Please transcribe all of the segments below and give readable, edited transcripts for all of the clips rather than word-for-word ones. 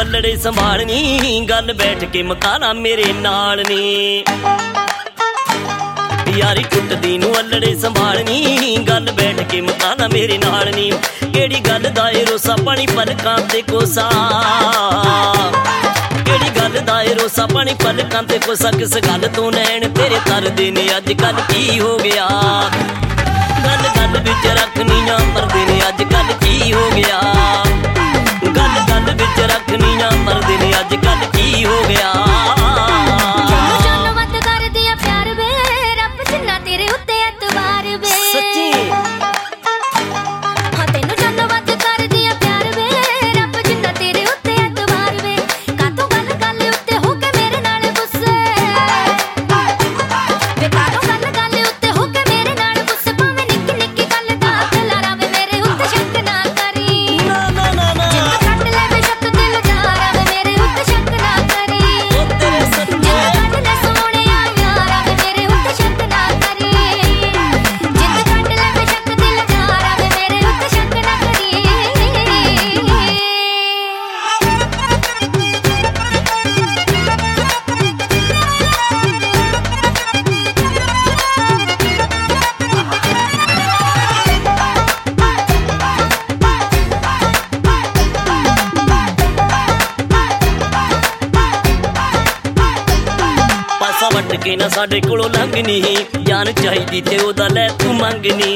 अल्लड़े संभालनी गल बैठ के मकाना मेरे नाल नी यारी टुटदी नूं अल्लड़े संभालनी गल बैठ के मकाना मेरे नाल नी केड़ी गल दा ए रोसा पानी पलकां ते कोसा केड़ी गल दा ए रोसा पानी पलकां ते कोसा किस गल तो नैन तेरे तरदे ने अज कल की हो गया गल गल विच रखनियां मरदे ने अज कल की हो गया गल गल विच रखनियां मरदे ने अज कल की हो गया वट के ना साडे कोलों लंघनी जान चाहिदी ते ओदा लै तू मंगनी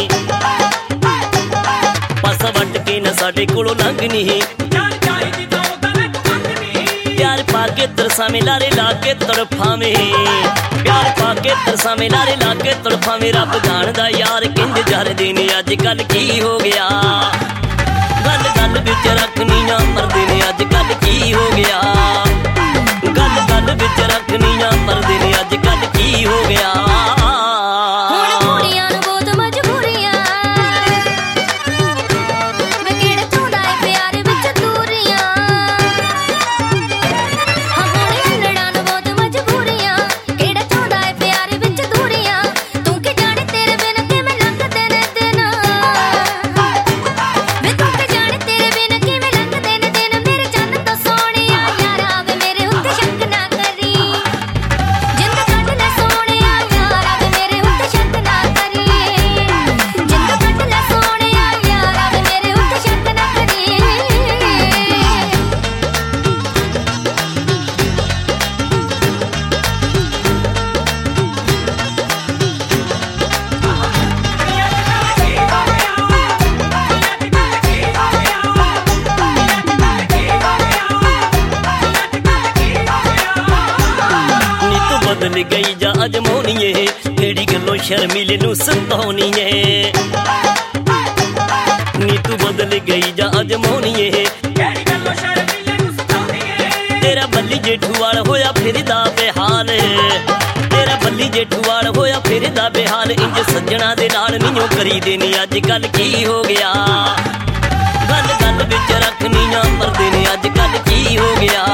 पासा वट के ना साडे कोलों लंघनी जान चाहिदी ते ओदा लै तू मंगनी प्यार पाके तरसावें लारे लाके तड़फावें प्यार पाके तरसावें लारे लाके तड़फावें रब जानदा यार किंज जरदे ने अज कल की हो गया गल गल विच रखनियां मरदे ने अज कल की हो गया गल गल विच रखनियां मरदे ने अज कल की हो गया बदल गई जा अजमोनीए केड़ी गल्लों शर्मिले नूं सताउणीए नी तू बदल गई जा अजमोनीए केड़ी गल्लों शर्मिले नूं सताउणीए तेरा बल्ली जेठूवाल होया फिरदा बेहाल तेरा बल्ली जेठूवाल होया फिरदा बेहाल इंज सज्जणा दे नाल नीओ करी देनी अज कल की हो गया गल गल विच रखनियां मरदे ने अज कल की हो गया